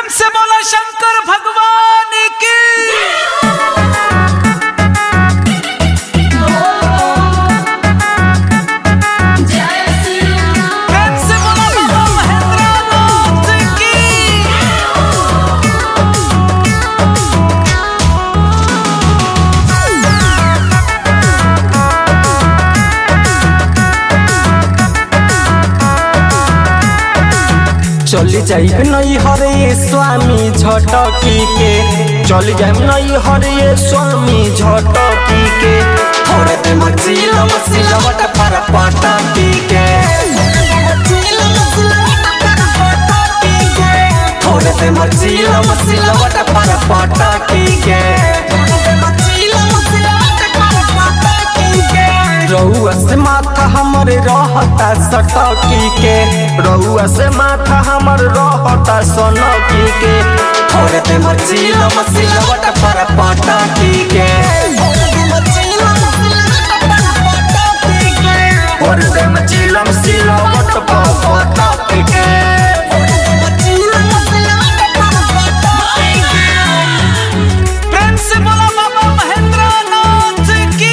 प्रेम से बोला शंकर भगवान की। प्रेम से बोला बाबा महेंद्रनाथ की। चली जाइब नहीं हरे स्वामी झटकी के, चली जाइब नहीं हरे स्वामी झटकी के, थोड़े ते मचीला मसीलवट पर पटकी के, थोड़े ते मचीला मसीलवट पर पटकी के, रहुआ से माथा हमर रहता सटकी के, रहुआ से माथा हमर रहता सनकी के, थोड़े ते मचीला मसीलवट पर पटकी के, थोड़े ते मचीला मसीलवट पर पटकी के। प्रेम से बोला बाबा महेंद्रनाथ की।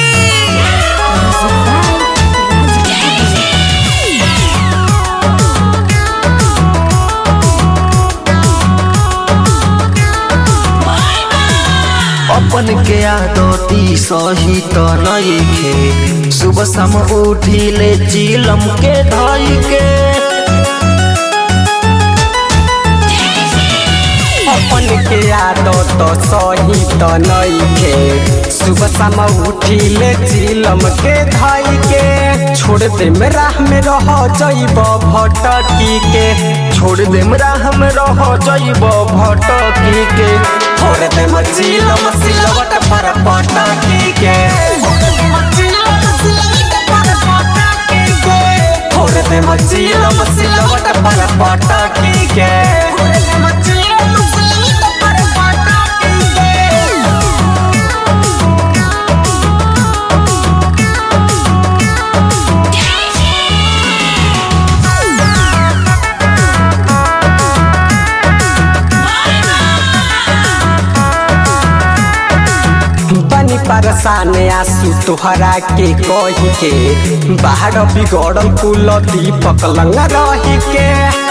अपन के आदती सही तो नहीं खे, सुबह शाम उठी ले चिलम के धाई के, अपन के आदत तो सही तो नहीं खे, सुबह शाम उठी ले चिलम के धाई के, छोड़ दे राह में रह जइब भटकी के, छोड़ दे राह में रह जइब भटकी के, थोड़े ते मचीला मसीलवट पर पटकी के, थोड़े ते मचीला मसीलवट पर पटकी के। बनी परेशान आंसू तोहरा के कही के, बाहर बिगड़ल कुल दीपक लंग रही के,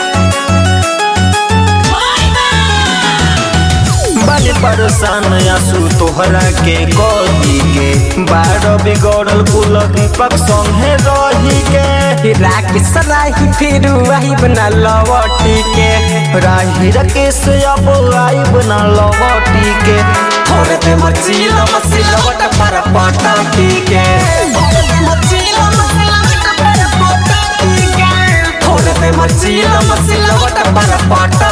बनी परेशान आंसू तोहरा के कही के, बाहर बिगड़ल कुल दीपक संगे रही के, राकेश राही फिर वही बना लवटी के, राही राकेश अब आई बना लवटी के, थोड़े ते मचीला मसीलवट पर पटकी के, थोड़े ते मचीला मसीलवट पर पटकी